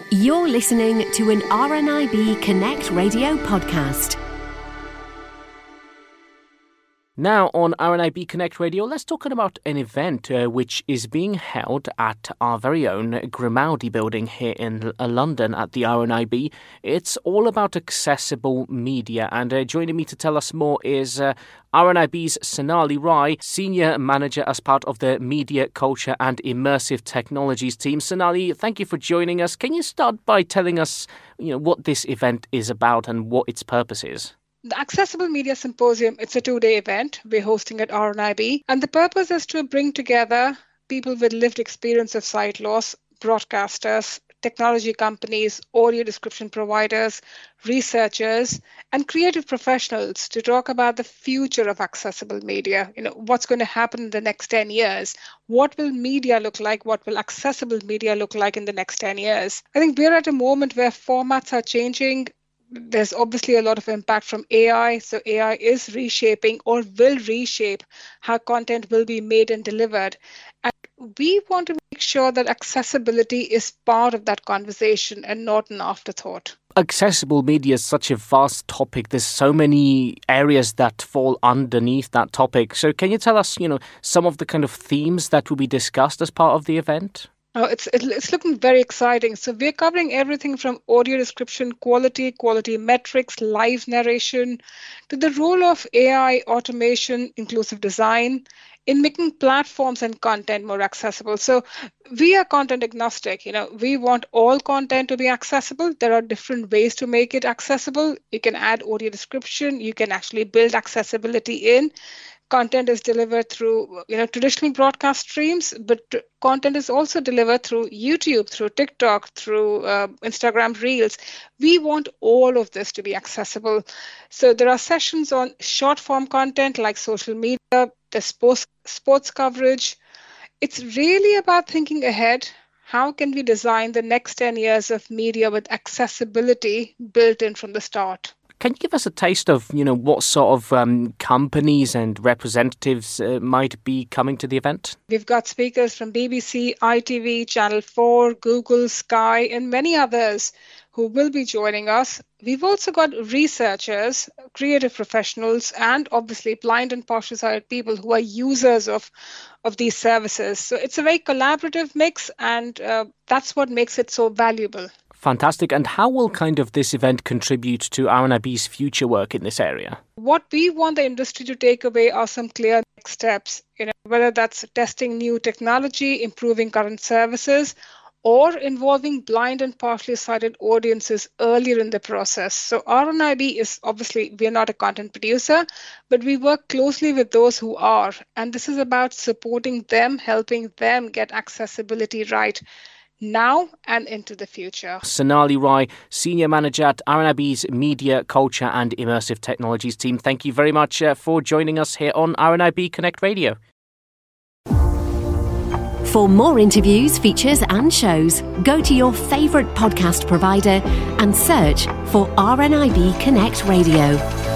You're listening to an RNIB Connect Radio podcast. Now on RNIB Connect Radio, let's talk about an event which is being held at our very own Grimaldi building here in London at the RNIB. It's all about accessible media, and joining me to tell us more is RNIB's Sonali Rai, Senior Manager as part of the Media, Culture and Immersive Technologies team. Sonali, thank you for joining us. Can you start by telling us, what this event is about and what its purpose is? The Accessible Media Symposium, it's a 2-day event we're hosting at RNIB, and the purpose is to bring together people with lived experience of sight loss, broadcasters, technology companies, audio description providers, researchers, and creative professionals to talk about the future of accessible media. What's going to happen in the next 10 years? What will media look like? What will accessible media look like in the next 10 years? I think we're at a moment where formats are changing. There's obviously a lot of impact from AI. So AI is reshaping or will reshape how content will be made and delivered. And we want to make sure that accessibility is part of that conversation and not an afterthought. Accessible media is such a vast topic. There's so many areas that fall underneath that topic. So can you tell us, some of the kind of themes that will be discussed as part of the event? Oh, it's looking very exciting. So we're covering everything from audio description, quality metrics, live narration, to the role of AI, automation, inclusive design in making platforms and content more accessible. So we are content agnostic. We want all content to be accessible. There are different ways to make it accessible. You can add audio description. You can actually build accessibility in. Content is delivered through, traditional broadcast streams, but content is also delivered through YouTube, through TikTok, through Instagram Reels. We want all of this to be accessible. So there are sessions on short form content like social media, the sports coverage. It's really about thinking ahead. How can we design the next 10 years of media with accessibility built in from the start? Can you give us a taste of, what sort of companies and representatives might be coming to the event? We've got speakers from BBC, ITV, Channel 4, Google, Sky, and many others who will be joining us. We've also got researchers, creative professionals, and obviously blind and partially sighted people who are users of these services. So it's a very collaborative mix, and that's what makes it so valuable. Fantastic. And how will this event contribute to RNIB's future work in this area? What we want the industry to take away are some clear next steps, whether that's testing new technology, improving current services, or involving blind and partially sighted audiences earlier in the process. So RNIB is obviously, we're not a content producer, but we work closely with those who are. And this is about supporting them, helping them get accessibility right now and into the future. Sonali Rai, Senior Manager at RNIB's Media, Culture and Immersive Technologies team. Thank you very much for joining us here on RNIB Connect Radio. For more interviews, features and shows, go to your favourite podcast provider and search for RNIB Connect Radio.